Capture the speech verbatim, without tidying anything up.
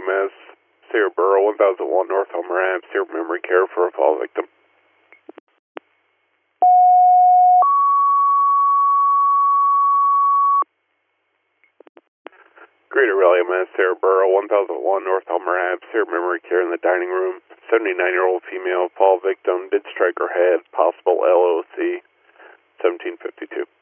M S, Sierra Borough, one thousand one North Homer Ave, Sierra Memory Care for a fall victim. Greater Raleigh M S, Sierra Borough, one thousand one North Homer Ave, Sierra Memory Care in the dining room. seventy-nine-year-old female, fall victim, did strike her head, possible L O C, seventeen fifty-two.